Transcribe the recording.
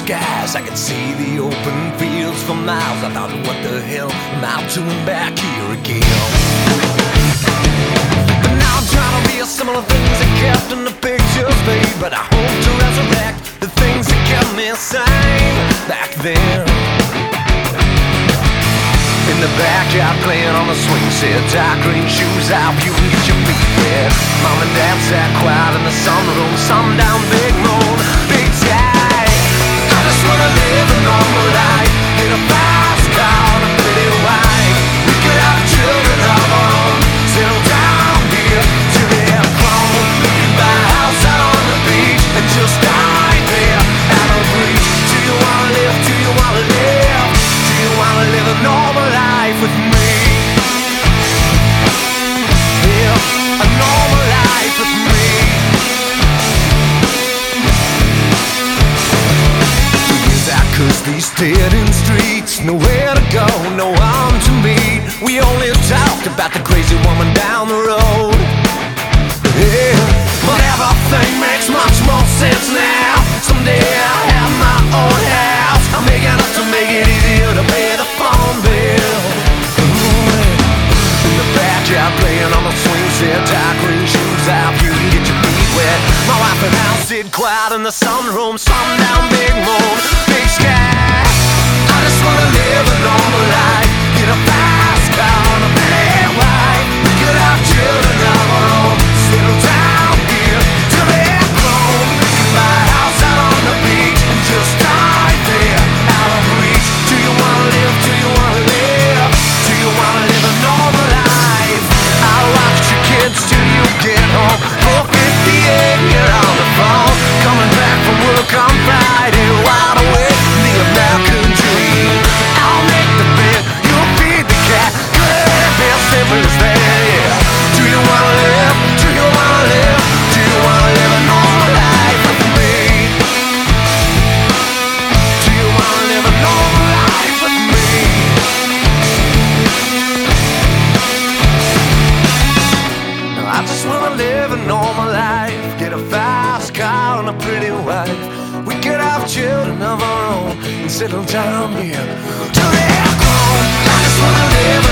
skies. I could see the open fields for miles. I thought, what the hell am I doing back here again? But now I'm trying to reassemble the things that kept in the pictures, babe. But I hope to resurrect the things that kept me sane back then. In the backyard playing on the swing set, dark green shoes out, you can get your feet wet. Mom and dad sat quiet in the sunroom, sundown, big moon, big sky. I just wanna live a normal life, get a fast car and a pretty wife. We could have children of our own, settle down here till they're grown. Buy a house out on the beach and just die there out of reach. Do you wanna live? Do you wanna live? Do you wanna live a normal life with me? Yeah, a normal life with me. Cause these dead-end streets, nowhere to go, no one to meet. We only talked about the crazy woman down the road. Yeah, but everything makes much more sense now. Someday I'll have my own house. I'm making up to make it easier to pay the phone bill. In the backyard playing on the swing set, dark green shoes out, you can get your feet wet. My wife and I sit quiet in the sunroom, sundown, big moon, big sky. I just wanna live a normal life, get a fast car and a pretty wife. We could have children of our own, settle down here till they're grown. Buy a house out on the beach and just die there out of reach. Do you wanna live? Do you wanna live? Do you wanna live a normal life? I'll watch your kids till you get home. 4:58, you're on the phone, coming back from work on Friday, wide awake, the American dream. I'll make the bed, you'll feed the cat. Could be as simple as that, yeah. Do you wanna live? Do you wanna live? Do you wanna live a normal life with me? Do you wanna live a normal life with me? No, I just wanna live a normal life, get a fast car and a pretty wife. We could have children of our own and settle down here till they're grown. I just wanna live